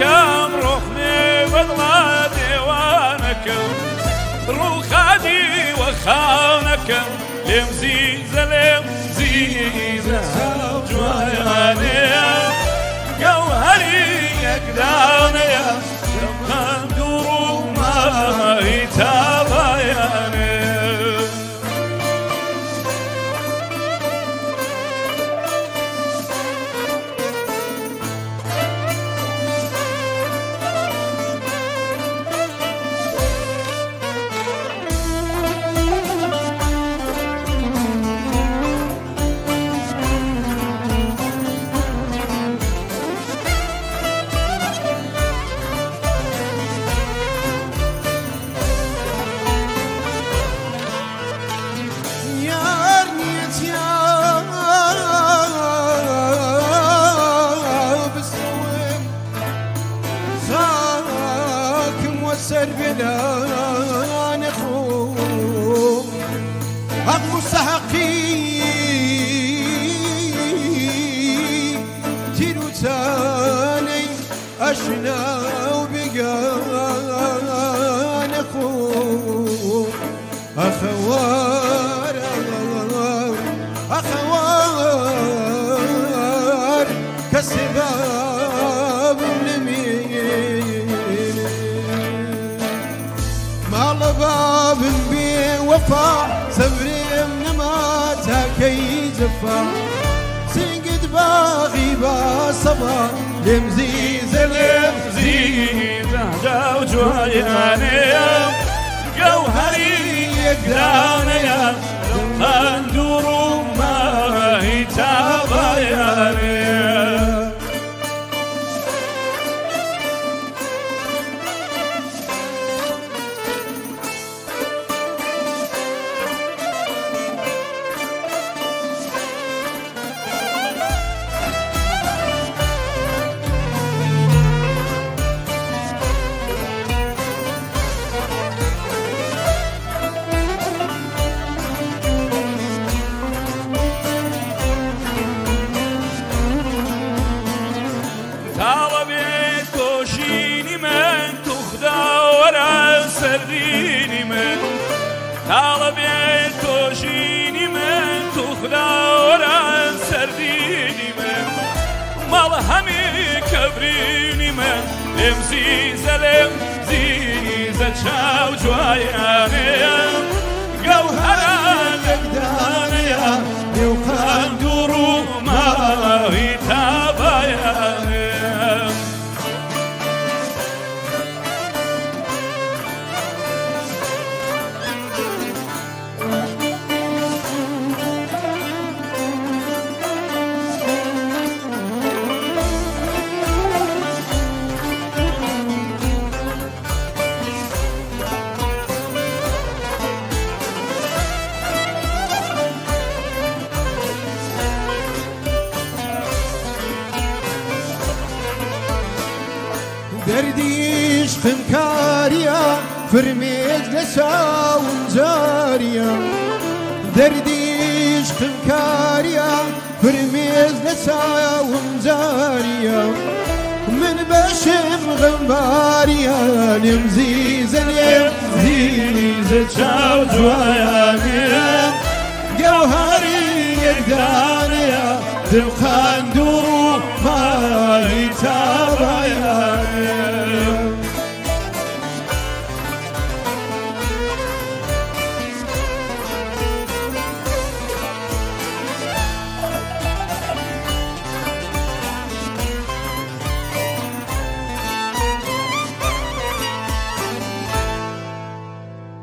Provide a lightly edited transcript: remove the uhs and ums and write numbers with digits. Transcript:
كم روحني والله ديوانك روخادي وخانك لمزيزة جواني جوهري يقداني لما ندور ما يتابعني بلا نخوم أقو سحقي تيرو تاني أشنا وبقى نخوم أخوار كالسباب باب بوفا صبري من ما تاكي جفا سنقد باغي باصبا لمزيزة جو جواني جوهري يقداني لما ندور ما يتابعني سرديني من طالبين توجيني من تخدورا سرديني من مالهمي كبريني من لمزيزة شاو جواياني جوهرا لقداني يوخان دورو ما يتابعياني درديش خنكاريا فرميت لساون جاريا درديش خنكاريا فرميت لساون جاريا من بشم غنباريا لمزيزة شاو جواياني جوهري يقدانيا دمخان دورو ما يتابع